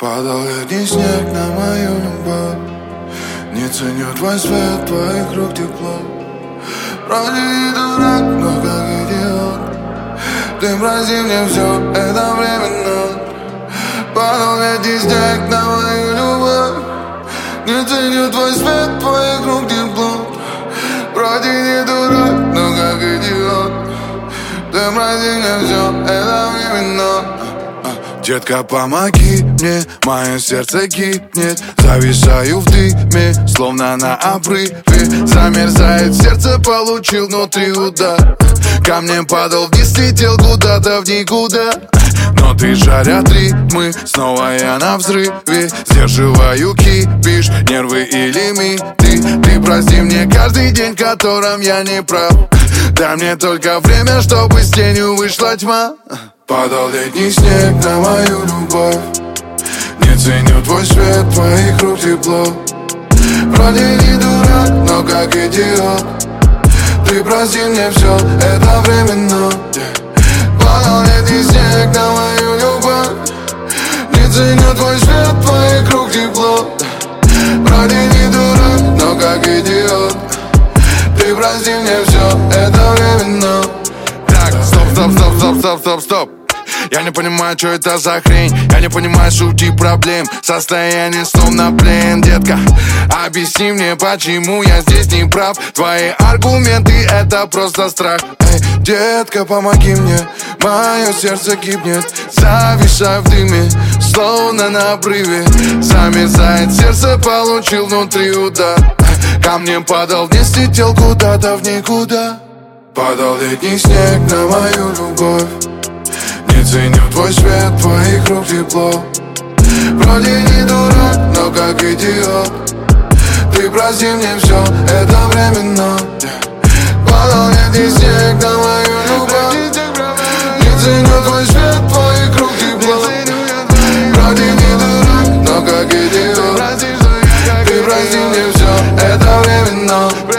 Падал летний снег на мою любовь. Не ценю твой свет, твоих рук тепло. Вроде не дурак, но как идиот. Ты прости мне все, это временно. Падал летний снег на мою любовь. Не ценю твой свет, твоих рук тепло. Вроде не дурак, но как идиот. Ты прости мне все, это временно. Детка, помоги мне, мое сердце гибнет. Зависаю в дыме, словно на обрыве. Замерзает сердце, получил внутри удар. Камнем падал вниз, летел куда-то в никуда. Но ты жарят ритмы, снова я на взрыве. Сдерживаю кипиш, нервы и лимиты. Ты прости мне каждый день, в котором я не прав. Дай мне только время, чтобы с тенью вышла тьма. Падал летний снег на мою любовь. Не ценю твой свет, твоих рук тепло. Вроде не дурак, но как идиот. Ты прости мне все, это временно. Падал летний снег на мою любовь. Не ценю твой свет, твоих рук тепло. Вроде не дурак, но как идиот. Ты прости мне все, это временно. Так, стоп. Я не понимаю, что это за хрень. Я не понимаю сути проблем. Состояние словно плен, детка. Объясни мне, почему я здесь не прав. Твои аргументы — это просто страх. Эй, детка, помоги мне, мое сердце гибнет. Зависаю в дыме, словно на обрыве. Замерзает сердце, получил внутри удар. Камнем падал вниз, летел куда-то в никуда. Падал летний снег на мою любовь. Не ценю твой свет, твоих рук тепло. Вроде не дурак, но как идиот. Ты прости мне все, это временно. Падал летний снег на мою любовь. Не ценю твой свет, твоих рук тепло. Вроде не дурак, но как идиот. Ты прости мне все, это временно.